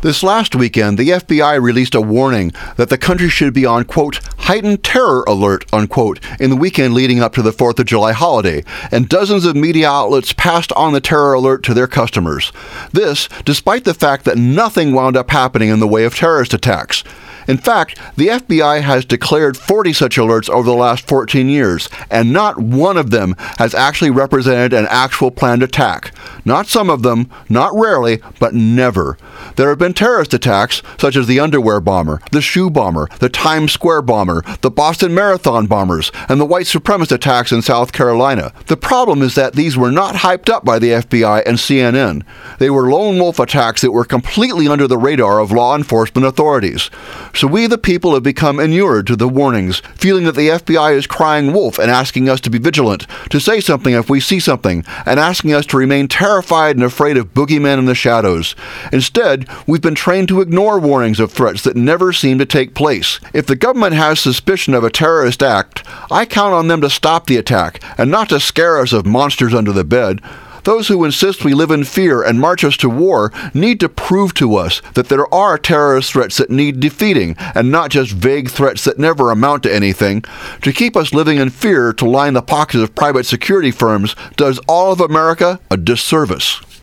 This last weekend, the FBI released a warning that the country should be on, quote, heightened terror alert, unquote, in the weekend leading up to the 4th of July holiday, and dozens of media outlets passed on the terror alert to their customers. This, despite the fact that nothing wound up happening in the way of terrorist attacks. In fact, the FBI has declared 40 such alerts over the last 14 years, and not one of them has actually represented an actual planned attack. Not some of them, not rarely, but never. There have been terrorist attacks, such as the underwear bomber, the shoe bomber, the Times Square bomber, the Boston Marathon bombers, and the white supremacist attacks in South Carolina. The problem is that these were not hyped up by the FBI and CNN. They were lone wolf attacks that were completely under the radar of law enforcement authorities. So we the people have become inured to the warnings, feeling that the FBI is crying wolf and asking us to be vigilant, to say something if we see something, and asking us to remain terrified and afraid of boogeymen in the shadows. Instead, we've been trained to ignore warnings of threats that never seem to take place. If the government has suspicion of a terrorist act, I count on them to stop the attack, and not to scare us of monsters under the bed. Those who insist we live in fear and march us to war need to prove to us that there are terrorist threats that need defeating, and not just vague threats that never amount to anything. To keep us living in fear to line the pockets of private security firms does all of America a disservice.